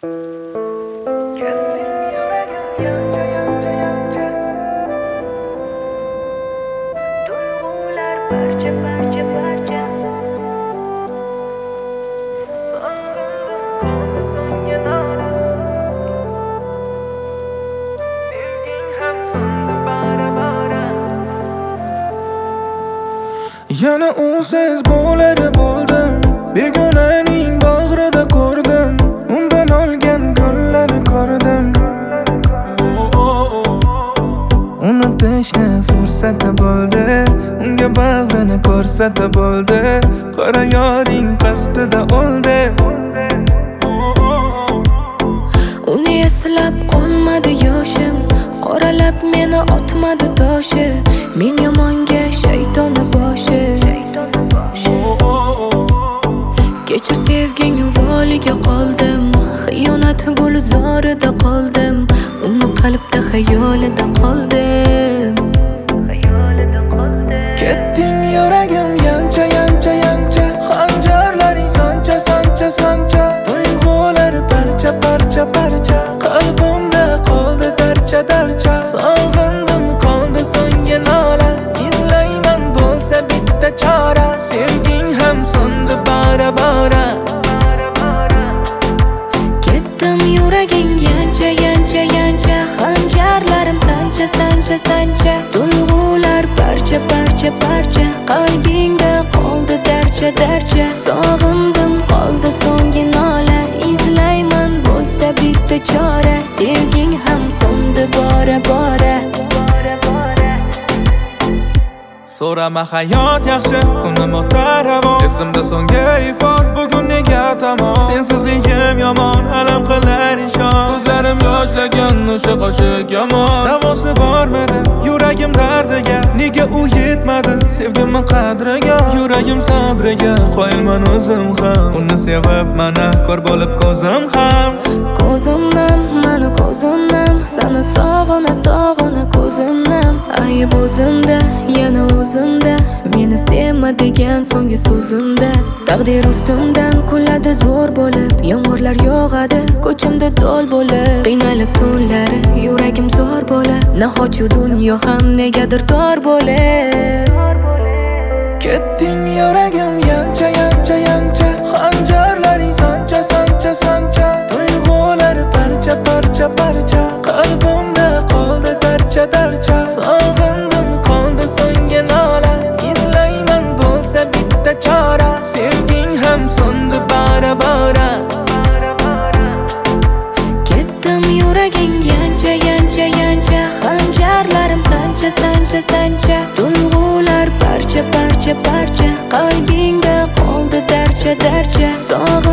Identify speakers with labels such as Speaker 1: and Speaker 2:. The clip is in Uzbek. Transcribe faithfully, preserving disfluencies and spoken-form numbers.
Speaker 1: Yana usiz bo'ladi bo'ldim, begonaning bag'rida ko'rdim, undan olgan gullarni ko'rdim. Unutishni fursati bo'ldi, unga bag'rini ko'rsatib bo'ldi, qara yoring qasdida o'ldi.
Speaker 2: Uni eslab qolmadi yoshim, qoralab meni otmadi toshi, men yomonga shaytoni boshi. Kechir sevging uvoliga qoldim, xiyonat gulzorida qoldim, uni qalbda xayolida qoldim.
Speaker 1: Ketding yuragim yancha yancha yancha, xanjarlaring sancha sancha sancha, tuyg'ular parcha parcha parcha, qalbimda qoldi darcha darcha. Sog'indim qoldi so'nggi nola, izlayman bo'lsa bitta chora, sevging ham so'ndi bora bora.
Speaker 2: Ketdim yuraging yancha yancha yancha, xanjarlarim sancha sancha sancha, tuyg'ular parcha parcha parcha, qalbingda qoldi darcha darcha. Sog'indim qoldi so'nggi nola, izlayman bo'lsa bitta chora, sevging ham so'ndi bora bora.
Speaker 1: So'rama hayot yaxshi, kunim o'tar ravon, esimda so'nggi ifor, bugun nega tamom. Sensizligim yomon, alam qilar ishon, ko'zlarim yoshlagan o'sha qoshiq yomon. Davosi bormidi yuragim dardiga, nega u yetmadi sevgimni qadriga. Yuragim sabriga qoyilman o'zim ham, uni sevib mana ko'r bo'lib ko'zim ham.
Speaker 2: Ko'zimdan mani ko'zimdan, seni sog'ina sog'ina ko'zimdan. Ayb o'zimda, yana o'zimda, meni sevma degan so'nggi so'zimda. Taqdir ustimdan kuladi zo'r bo'lib, yomg'irlar yog'adi ko'chimda do'l bo'lib. Qiynalib tunlari yuragim zo'r bo'lib, nahot dunyo ham negadir tor bo'lib.
Speaker 1: Ketding yuragim yancha yancha yancha, xanjarlaring sancha sancha sancha, tuyg'ular parcha parcha parcha, qalbimda qoldi darcha darcha. Sog'indim qoldi so'nggi nola, izlayman bo'lsa bitta chora, sevging ham so'ndi bora bora.
Speaker 2: Ketdim yuraging yancha yancha yancha, xanjarlarim sancha sancha sancha, tuyg'ular parcha parcha parcha, qalbingda qoldi darcha darcha. Sog'indim